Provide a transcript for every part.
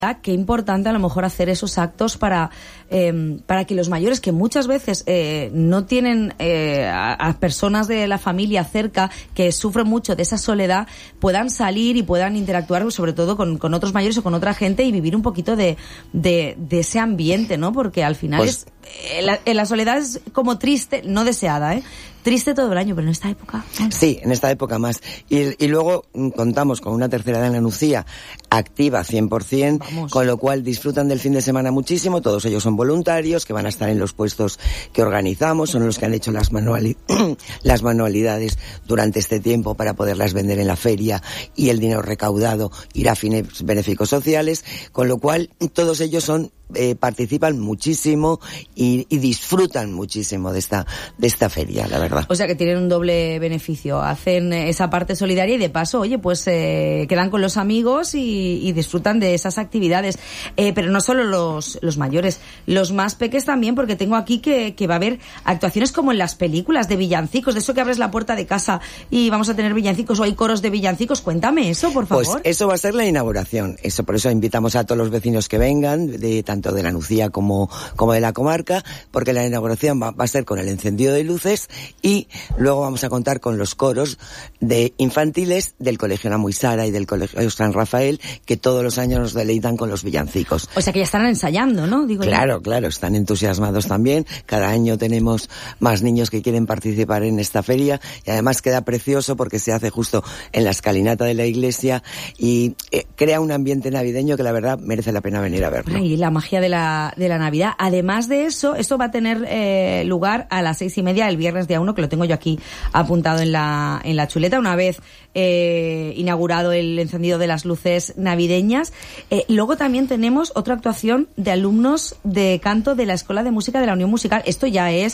Qué importante a lo mejor hacer esos actos para que los mayores, que muchas veces no tienen a personas de la familia cerca, que sufren mucho de esa soledad, puedan salir y puedan interactuar sobre todo con otros mayores o con otra gente y vivir un poquito de ese ambiente, ¿no? Porque al final pues, la soledad es como triste, no deseada, triste todo el año, pero en esta época... Sí, en esta época más. Y luego contamos con una tercera edad en la Nucía activa 100%, Vamos. Con lo cual disfrutan del fin de semana muchísimo. Todos ellos son voluntarios, que van a estar en los puestos que organizamos, son los que han hecho las manualidades durante este tiempo para poderlas vender en la feria y el dinero recaudado irá a fines benéficos sociales, con lo cual todos ellos participan muchísimo y disfrutan muchísimo de esta feria, la verdad. O sea que tienen un doble beneficio, hacen esa parte solidaria y de paso, oye, pues quedan con los amigos y disfrutan de esas actividades. Pero no solo los mayores, los más peques también, porque tengo aquí que va a haber actuaciones como en las películas de villancicos, de eso que abres la puerta de casa y vamos a tener villancicos o hay coros de villancicos. Cuéntame eso, por favor. Pues eso va a ser la inauguración. Por eso invitamos a todos los vecinos que vengan, tanto de la Nucía como de la comarca, porque la inauguración va a ser con el encendido de luces y luego vamos a contar con los coros de infantiles del Colegio Namuisara y del Colegio San Rafael, que todos los años nos deleitan con los villancicos. O sea que ya están ensayando, ¿no? Claro, están entusiasmados también. Cada año tenemos más niños que quieren participar en esta feria y además queda precioso porque se hace justo en la escalinata de la iglesia y crea un ambiente navideño que la verdad merece la pena venir a verlo. Y la magia de la Navidad. Además de eso, esto va a tener lugar a las 6:30 el viernes día 1, que lo tengo yo aquí apuntado en la chuleta, una vez inaugurado el encendido de las luces navideñas. Luego también tenemos otra actuación de alumnos de canto de la Escuela de Música de la Unión Musical. Esto ya es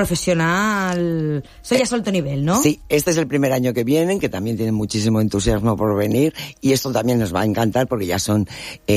profesional, esto ya es alto nivel, ¿no? Sí, este es el primer año que vienen, que también tienen muchísimo entusiasmo por venir y esto también nos va a encantar porque ya son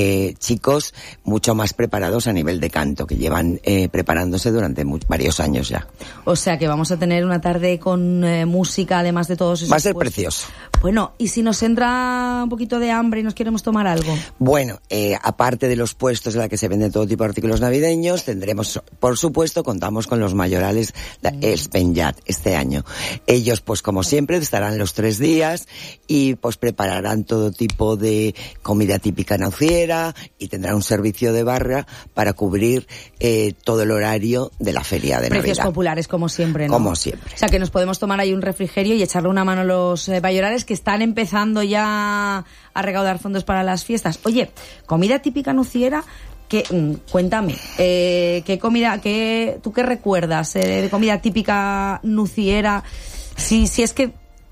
chicos mucho más preparados a nivel de canto, que llevan preparándose durante varios años ya. O sea que vamos a tener una tarde con música, además de todos esos... Va a ser precioso. Bueno, ¿y si nos entra un poquito de hambre y nos queremos tomar algo? Bueno, aparte de los puestos en la que se venden todo tipo de artículos navideños, tendremos, por supuesto, contamos con los mayorales el Spenjat este año. Ellos, pues como siempre, estarán los 3 días y pues prepararán todo tipo de comida típica naciera y tendrán un servicio de barra para cubrir todo el horario de la feria de Navidad. Precios populares, como siempre, ¿no? Como siempre. O sea, que nos podemos tomar ahí un refrigerio y echarle una mano a los mayorales que están empezando ya a recaudar fondos para las fiestas. Oye, comida típica nuciera, cuéntame, ¿qué comida, tú qué recuerdas de comida típica nuciera? Si es que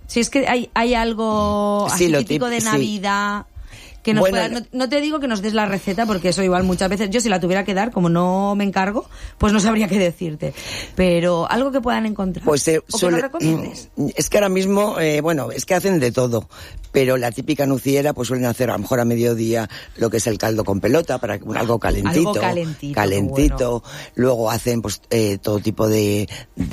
hay algo así típico de Navidad... Sí. Que nos no te digo que nos des la receta, porque eso igual muchas veces, yo si la tuviera que dar, como no me encargo, pues no sabría qué decirte. Pero algo que puedan encontrar. Pues que nos recomiendes. Es que ahora mismo, es que hacen de todo. Pero la típica nuciera, pues suelen hacer a lo mejor a mediodía lo que es el caldo con pelota, para algo calentito. Algo calentito. Bueno. Luego hacen pues todo tipo de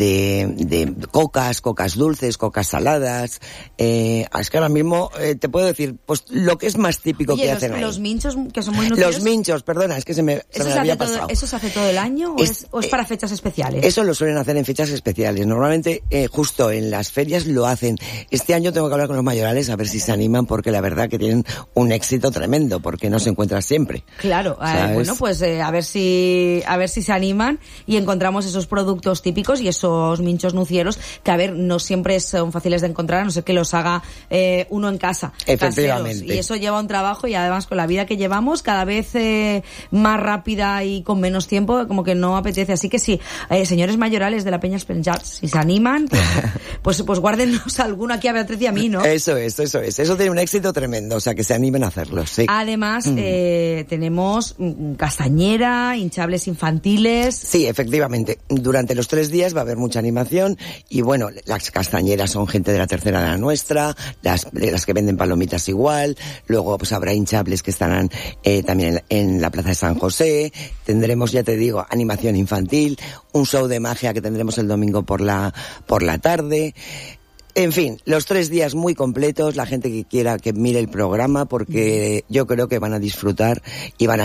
cocas dulces, cocas saladas. Es que ahora mismo te puedo decir, pues lo que es más típico. Oye, que hacen los minchos, que son muy nutritivos. Los minchos, perdona, es que se me había pasado. ¿Eso se hace todo el año o es para fechas especiales? Eso lo suelen hacer en fechas especiales. Normalmente, justo en las ferias lo hacen. Este año tengo que hablar con los mayorales a ver si se animan, porque la verdad que tienen un éxito tremendo, porque no se encuentra siempre. Claro, bueno, pues a ver si se animan y encontramos esos productos típicos y esos minchos nucieros, que a ver, no siempre son fáciles de encontrar, a no ser que los haga uno en casa. Efectivamente. Caseros, y eso lleva un trabajo y además con la vida que llevamos cada vez más rápida y con menos tiempo, como que no apetece. Así que sí, señores mayorales de la Peña Spenjat, si se animan, pues guárdenos alguno aquí a Beatriz y a mí, ¿no? Eso es. Eso tiene un éxito tremendo, o sea que se animen a hacerlo, sí. Además, tenemos castañera, hinchables infantiles. Sí, efectivamente. Durante los 3 días va a haber mucha animación y bueno, las castañeras son gente de la tercera edad nuestra, las que venden palomitas igual, luego pues habrá hinchables que estarán también en la Plaza de San José. Tendremos, ya te digo, animación infantil, un show de magia que tendremos el domingo por la tarde. En fin, los 3 días muy completos, la gente que quiera que mire el programa, porque yo creo que van a disfrutar y van a